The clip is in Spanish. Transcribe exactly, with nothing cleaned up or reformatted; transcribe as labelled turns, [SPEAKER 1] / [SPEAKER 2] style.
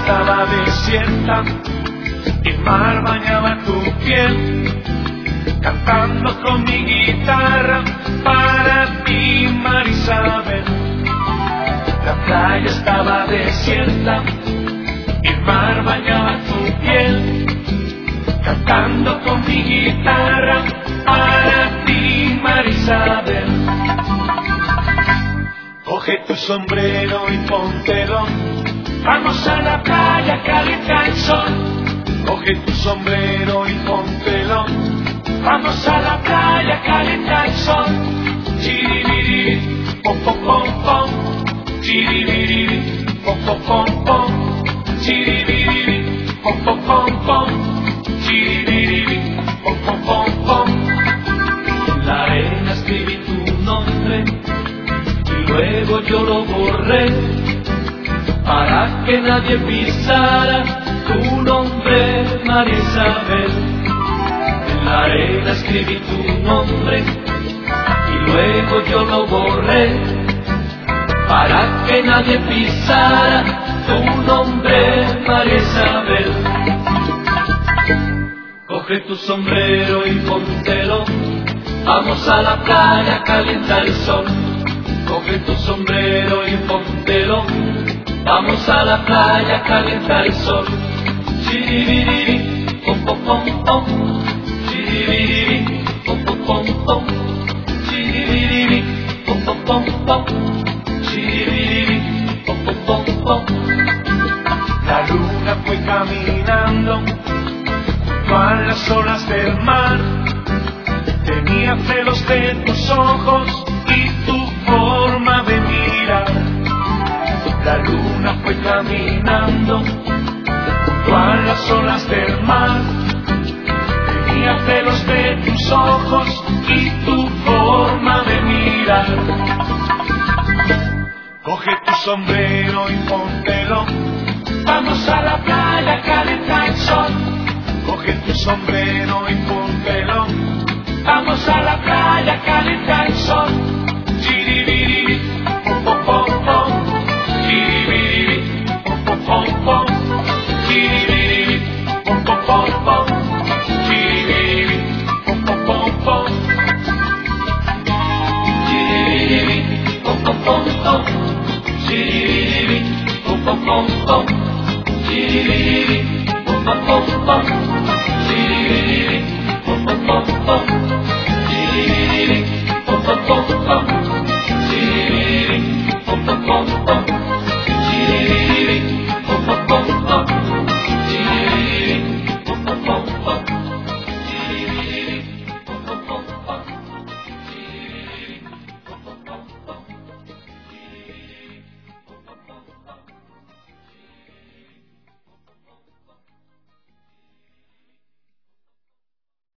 [SPEAKER 1] estaba desierta, el mar bañaba tu piel, cantando con mi guitarra para ti, Marisabel. La playa estaba desierta, el mar bañaba tu piel, cantando con mi guitarra para ti, Marisabel. Coge tu sombrero y póntelo, vamos a la playa, calienta el sol. Coge tu sombrero y póntelo, vamos a la playa, calienta el sol. Chiribiri, pom pom pom pom, chiribiri, pom pom pom pom, chiribiri, pom pom pom pom, chiribiri, pom pom pom pom. En la arena escribí tu nombre y luego yo lo borré para que nadie pisara tu nombre, Marisabel. En la arena escribí tu nombre y luego yo lo borré para que nadie pisara tu nombre, Marisabel. Coge tu sombrero y póntelo, vamos a la playa, calienta el sol. Coge tu sombrero y póntelo, vamos a la playa, calienta el sol. Chiribiri, pom pom pom pom, chiribiri, pom pom pom pom, chiribiri, pom pom pom pom, chiribiri, pom pom pom pom. La luna fue caminando junto a las olas del mar, tenía celos de tus ojos y tu forma de mirar. La luna fue caminando junto a las olas del mar, tenía celos de tus ojos y tu forma de mirar. Coge tu sombrero y póntelo, vamos a la playa, calienta el sol. Coge tu sombrero y póntelo, vamos a la playa, calienta el sol. Chiribiri, pom pom pom pom, chiribiri, pom pom pom pom, chiribiri, pom pom pom pom, chiribiri, pom pom pom pom, chiribiri, pom pom pom pom, chiribiri, pom pom pom pom, chiribiri, pom pom pom pom, chiribiri, pom pom pom pom, chiribiri, pom pom pom pom, chiribiri, pom pom pom pom.